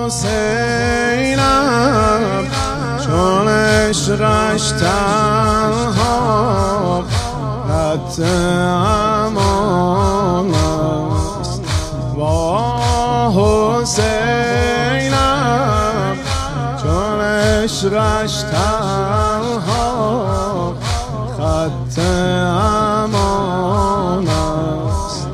حسینم چون عشقش تنها خط امان است. با حسینم چون عشقش تنها خط امان است.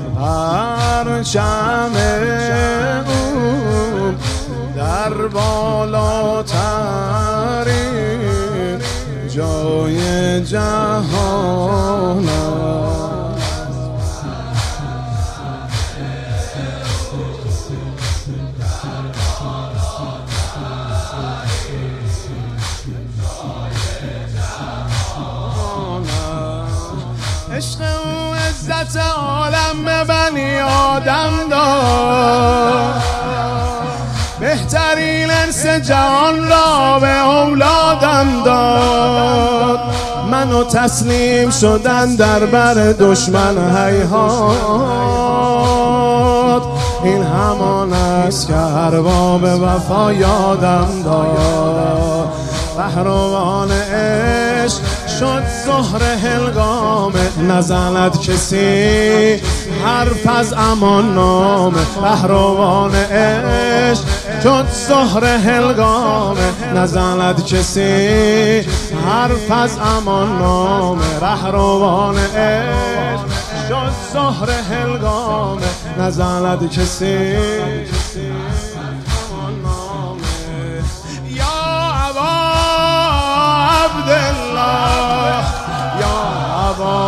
پرچم او در بالاترین جای جهان است. عشق او عزت عالم به بنی آدم داد، بهترین انس جهان را به اولادم داد. منو تسلیم شدن در بر دشمن هیهات، این همان است که ارباب وفا یادم داد. پهلوان عشق شد زهر هنگامه، نزند کسی حرف از امان نامه. پهلوان عشق شد زهر هنگامه، نزند کسی حرف از امان نامه. پهلوان عشق شد زهر هنگامه، نزند کسی امان نامه. یا ابا عبدالله، یا ابا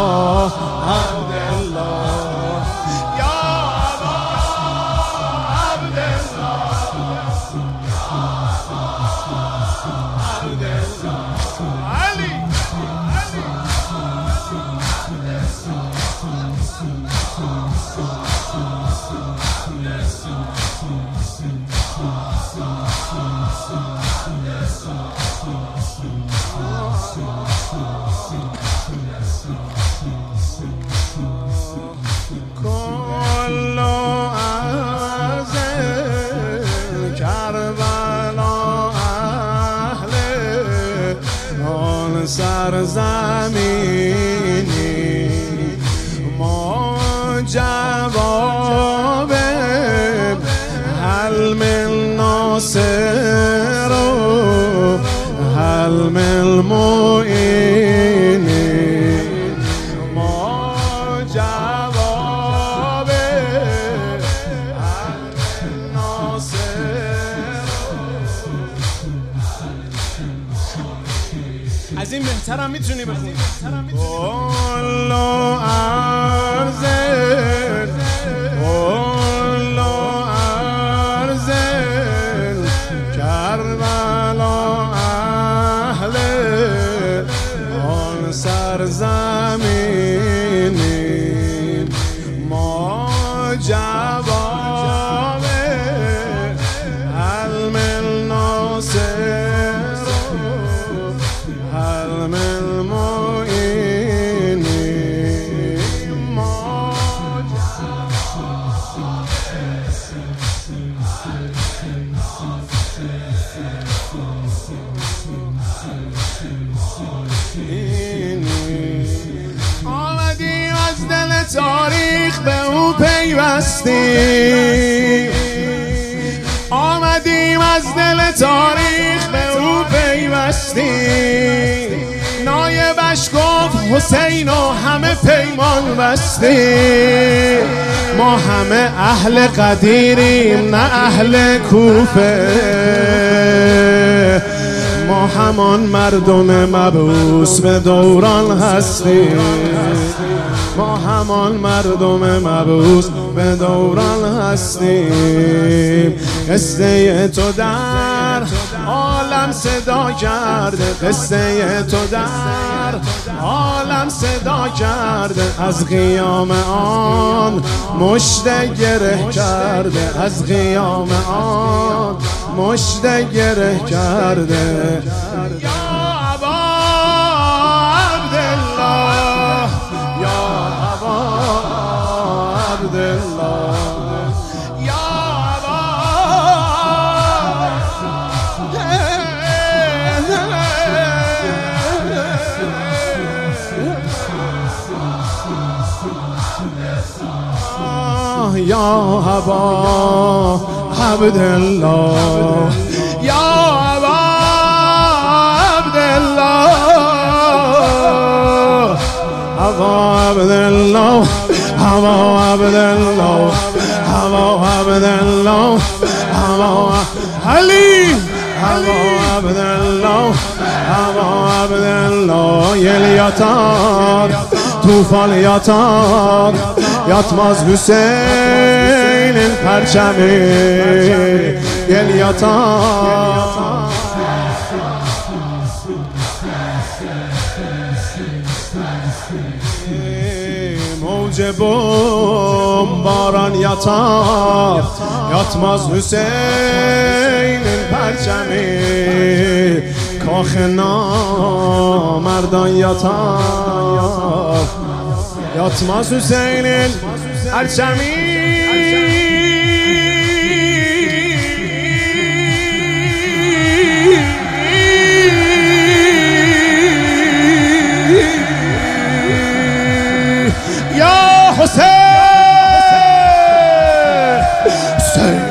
عبدالله، یا ابا عبدالله، علی کل عرض کربلا اهل آن سرزمینی، ما جواب هل من ناصر هل من معین، ما جواب هل من ناصر. از این بهترم میتونی بخونی. کل عرض کل عرض کربلا اهل آن سرزمینی، ما جواب هل من ناصر هل من معین، ما آمدیم از دل تاریخ به او پیوستیم، آمدیم از دل تاریخ به او پیوستیم. نایبش گفت حسین و همه پیمان بستیم، ما همه اهل قدیریم نه اهل کوفه. ما همان مردم مبعوث به دوران هستیم، ما همان مردم مبعوث به دوران هستیم. قصه تو در عالم صدا کرده، قصه تو در عالم صدا کرده. از قیام آن مژده گره کرده، از قیام آن مژده گره کرده. یا ابا عبدالله، یا ابا عبدالله، یا ابا ابا عبدالله یا ابا عبدالله ابا عبدالله ابا عبدالله ابا عبدالله ابا علی ابا عبدالله ابا عبدالله yel yatar tufan yatar yatmaz Hüseyin'in perçemi yel yatar موج بمباران yatar yatmaz Hüseyin'in perçemi کاخ نامردان yatar yatmaz Hüseyin'in perçemi Ya Hüseyin